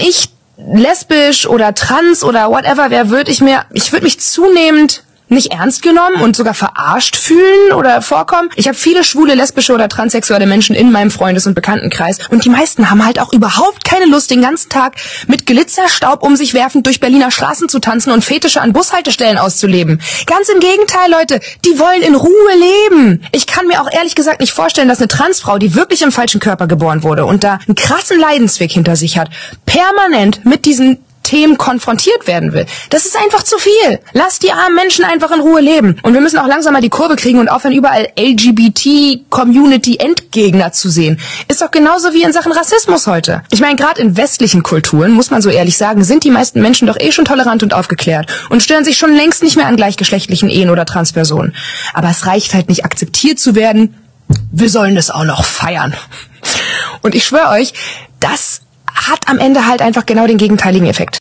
ich lesbisch oder trans oder whatever wäre, ich würde mich zunehmend nicht ernst genommen und sogar verarscht fühlen oder vorkommen. Ich habe viele schwule, lesbische oder transsexuelle Menschen in meinem Freundes- und Bekanntenkreis und die meisten haben halt auch überhaupt keine Lust, den ganzen Tag mit Glitzerstaub um sich werfend durch Berliner Straßen zu tanzen und Fetische an Bushaltestellen auszuleben. Ganz im Gegenteil, Leute, die wollen in Ruhe leben. Ich kann mir auch ehrlich gesagt nicht vorstellen, dass eine Transfrau, die wirklich im falschen Körper geboren wurde und da einen krassen Leidensweg hinter sich hat, permanent mit diesen Themen konfrontiert werden will. Das ist einfach zu viel. Lasst die armen Menschen einfach in Ruhe leben. Und wir müssen auch langsam mal die Kurve kriegen und aufhören, überall LGBT-Community-Endgegner zu sehen. Ist doch genauso wie in Sachen Rassismus heute. Ich meine, gerade in westlichen Kulturen, muss man so ehrlich sagen, sind die meisten Menschen doch schon tolerant und aufgeklärt und stören sich schon längst nicht mehr an gleichgeschlechtlichen Ehen oder Transpersonen. Aber es reicht halt nicht, akzeptiert zu werden. Wir sollen das auch noch feiern. Und ich schwöre euch, das hat am Ende halt einfach genau den gegenteiligen Effekt.